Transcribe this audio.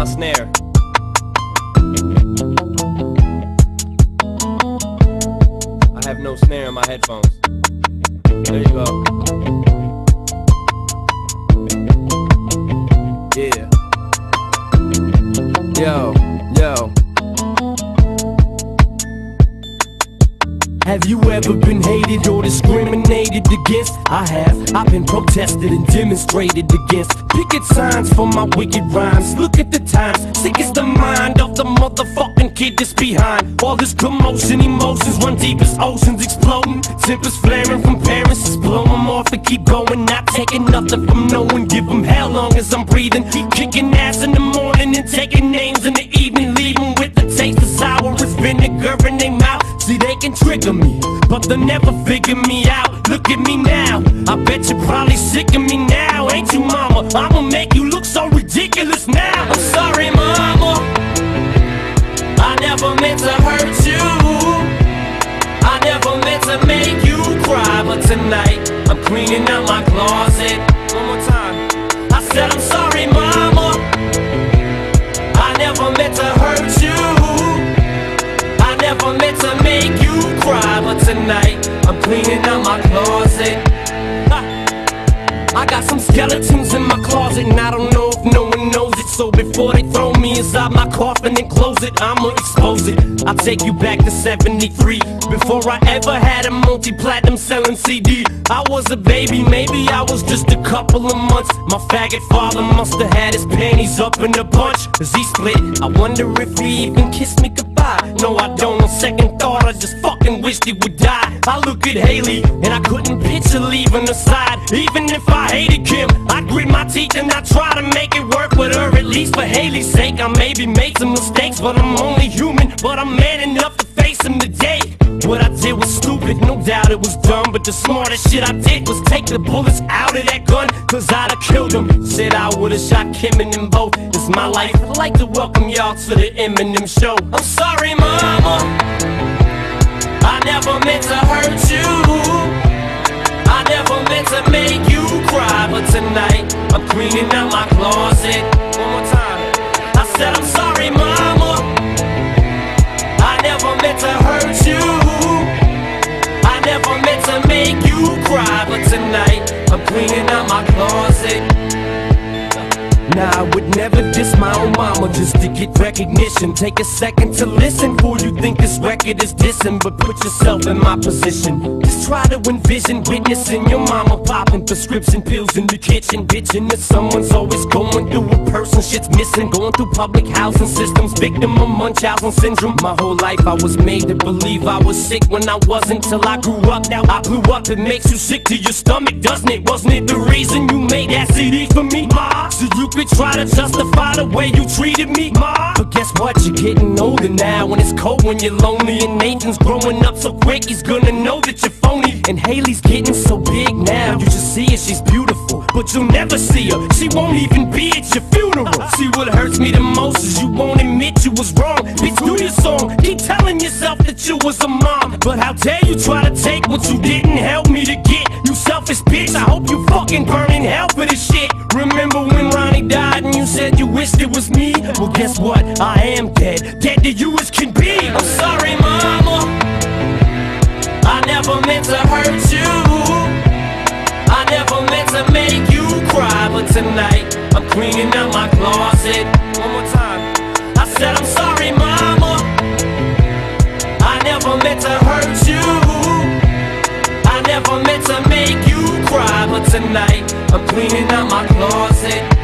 my snare. I have no snare in my headphones. There you go. Yeah. Yo. Have you ever been hated or discriminated against? I have. I've been protested and demonstrated against. Picket signs for my wicked rhymes. Look at the times. Sick is the mind of the motherfucking kid that's behind. All this commotion, emotions run deep as oceans exploding. Tempers flaring from parents, just blow them off and keep going. Not taking nothing from no one. Give them hell long as I'm breathing. Keep kicking ass in the morning and taking names in the evening. Leave them with the taste of sour as vinegar in their mouth. See, they can trigger me, but they'll never figure me out. Look at me now, I bet you're probably sick of me now. Ain't you, mama? I'ma make you look so ridiculous now. I'm sorry, mama, I never meant to hurt you. I never meant to make you cry. But tonight, I'm cleaning out my closet. One more time. I said I'm sorry, mama, I never meant to hurt you. I never meant to make you cry, but tonight I'm cleaning out my closet. I got some skeletons in my closet, and I don't know if no one knows it. So before they throw me inside my coffin and close it, I'ma expose it. I'll take you back to 73, before I ever had a multi-platinum selling CD. I was a baby, maybe I was just a couple of months. My faggot father must have had his panties up in a bunch. As he split, I wonder if he even kissed me goodbye. No, I don't. On second thought, I just fucking wished he would die. I look at Haley, and I couldn't picture leaving her side. Even if I hated Kim, I grit my teeth and I try to make it work with her. At least for Haley's sake, I maybe made some mistakes, but I'm only human. But I'm man enough to face them today. What I did was stupid, no doubt it was dumb, but the smartest shit I did was take the bullets out of that gun, cause I'd have killed him. Said I would've shot Kim and them both. It's my life. I'd like to welcome y'all to the Eminem show. I'm sorry, mama, I never meant to hurt you. I never meant to make you cry, but tonight I'm cleaning out my closet. One more time. I said I'm sorry, mama, I never meant to hurt you. I never meant to make you cry, but tonight I'm cleaning out my closet. Nah, I would never diss my own mama just to get recognition. Take a second to listen before you think this record is dissing, but put yourself in my position. Just try to envision witnessing your mama popping prescription pills in the kitchen, bitching that someone's always going through a person shit's missing. Going through public housing systems, victim of Munchausen syndrome. My whole life I was made to believe I was sick when I wasn't, till I grew up. Now I blew up. It makes you sick to your stomach, doesn't it? Wasn't it the reason you made that CD for me, ma? So you could try to justify the way you treated me, ma. But guess what? You're getting older now, when it's cold, when you're lonely. And Nathan's growing up so quick, he's gonna know that you're phony. And Haley's getting so big now, you just see her, she's beautiful, but you'll never see her. She won't even be at your funeral. See, what hurts me the most is you won't admit you was wrong. Bitch, do your song, keep telling yourself that you was a mom. But how dare you try to take what you didn't help me to get, you selfish bitch. I hope you fucking burn in hell for this shit. Remember when Ronnie died and you said you wished it was me? Well, guess what? I am dead, dead to you as can be. I'm sorry, mama, I never meant to hurt you. I never meant to make you cry, but tonight I'm cleaning out my closet. One more time. I said I'm sorry, mama, I never meant to hurt you. I never meant to make you cry, but tonight I'm cleaning out my closet.